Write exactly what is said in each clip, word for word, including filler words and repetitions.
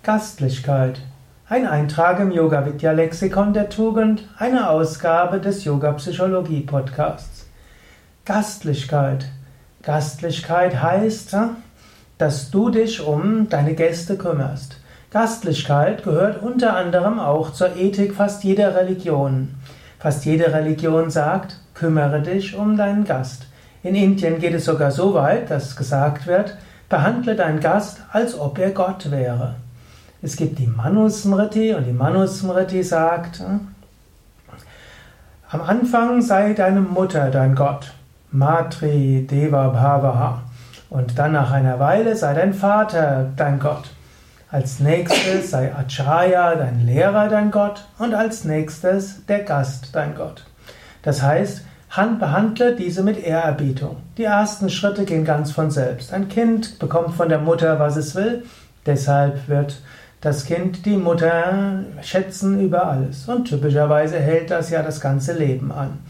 Gastlichkeit. Ein Eintrag im Yoga-Vidya-Lexikon der Tugend, eine Ausgabe des Yoga-Psychologie-Podcasts. Gastlichkeit. Gastlichkeit heißt, dass du dich um deine Gäste kümmerst. Gastlichkeit gehört unter anderem auch zur Ethik fast jeder Religion. Fast jede Religion sagt, kümmere dich um deinen Gast. In Indien geht es sogar so weit, dass gesagt wird, behandle deinen Gast, als ob er Gott wäre. Es gibt die Manusmriti und die Manusmriti sagt, am Anfang sei deine Mutter dein Gott, Matri Deva Bhavaha, und dann nach einer Weile sei dein Vater dein Gott. Als nächstes sei Acharya, dein Lehrer, dein Gott, und als nächstes der Gast, dein Gott. Das heißt, behandle diese mit Ehrerbietung. Die ersten Schritte gehen ganz von selbst. Ein Kind bekommt von der Mutter, was es will, deshalb wird das Kind die Mutter schätzen über alles. Und typischerweise hält das ja das ganze Leben an.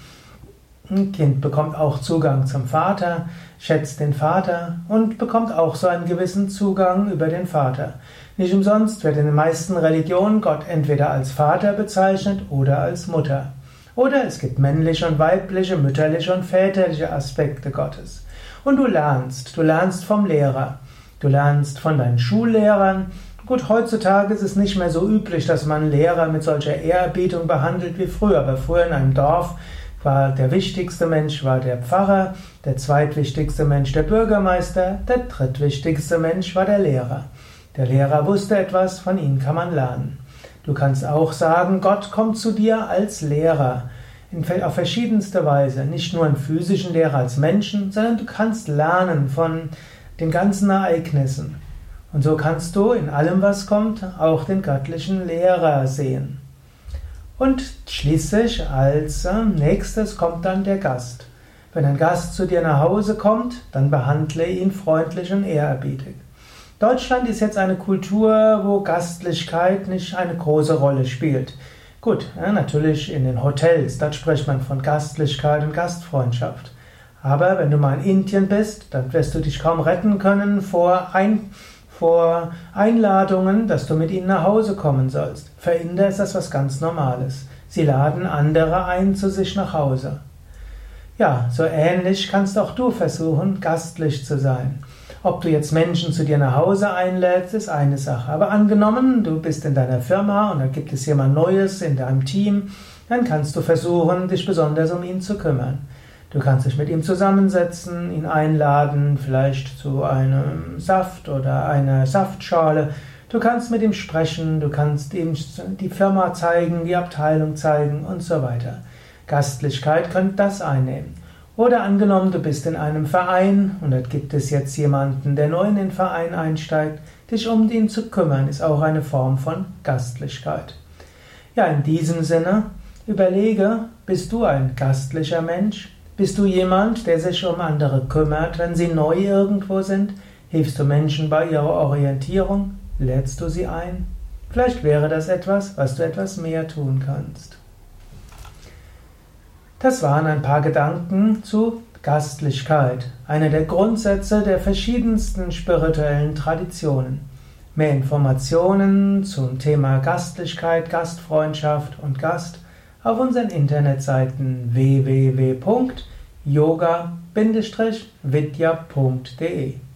Ein Kind bekommt auch Zugang zum Vater, schätzt den Vater und bekommt auch so einen gewissen Zugang über den Vater. Nicht umsonst wird in den meisten Religionen Gott entweder als Vater bezeichnet oder als Mutter. Oder es gibt männliche und weibliche, mütterliche und väterliche Aspekte Gottes. Und du lernst, du lernst vom Lehrer, du lernst von deinen Schullehrern. Gut, heutzutage ist es nicht mehr so üblich, dass man Lehrer mit solcher Ehrerbietung behandelt wie früher. Aber früher in einem Dorf war der wichtigste Mensch war der Pfarrer, der zweitwichtigste Mensch der Bürgermeister, der drittwichtigste Mensch war der Lehrer. Der Lehrer wusste etwas, von ihm kann man lernen. Du kannst auch sagen, Gott kommt zu dir als Lehrer, in, auf verschiedenste Weise, nicht nur in physischen Lehrer als Menschen, sondern du kannst lernen von den ganzen Ereignissen. Und so kannst du in allem, was kommt, auch den göttlichen Lehrer sehen. Und schließlich als nächstes kommt dann der Gast. Wenn ein Gast zu dir nach Hause kommt, dann behandle ihn freundlich und ehrerbietig. Deutschland ist jetzt eine Kultur, wo Gastlichkeit nicht eine große Rolle spielt. Gut, ja, natürlich in den Hotels, dort spricht man von Gastlichkeit und Gastfreundschaft. Aber wenn du mal in Indien bist, dann wirst du dich kaum retten können vor, ein, vor Einladungen, dass du mit ihnen nach Hause kommen sollst. Für Inder ist das was ganz Normales. Sie laden andere ein zu sich nach Hause. Ja, so ähnlich kannst auch du versuchen, gastlich zu sein. Ob du jetzt Menschen zu dir nach Hause einlädst, ist eine Sache. Aber angenommen, du bist in deiner Firma und da gibt es jemand Neues in deinem Team, dann kannst du versuchen, dich besonders um ihn zu kümmern. Du kannst dich mit ihm zusammensetzen, ihn einladen, vielleicht zu einem Saft oder einer Saftschale. Du kannst mit ihm sprechen, du kannst ihm die Firma zeigen, die Abteilung zeigen und so weiter. Gastlichkeit könnte das einnehmen. Oder angenommen, du bist in einem Verein und dort gibt es jetzt jemanden, der neu in den Verein einsteigt, dich um ihn zu kümmern, ist auch eine Form von Gastlichkeit. Ja, in diesem Sinne, überlege, bist du ein gastlicher Mensch? Bist du jemand, der sich um andere kümmert, wenn sie neu irgendwo sind? Hilfst du Menschen bei ihrer Orientierung? Lädst du sie ein? Vielleicht wäre das etwas, was du etwas mehr tun kannst. Das waren ein paar Gedanken zu Gastlichkeit, einer der Grundsätze der verschiedensten spirituellen Traditionen. Mehr Informationen zum Thema Gastlichkeit, Gastfreundschaft und Gast auf unseren Internetseiten w w w punkt yoga Bindestrich vidya punkt de.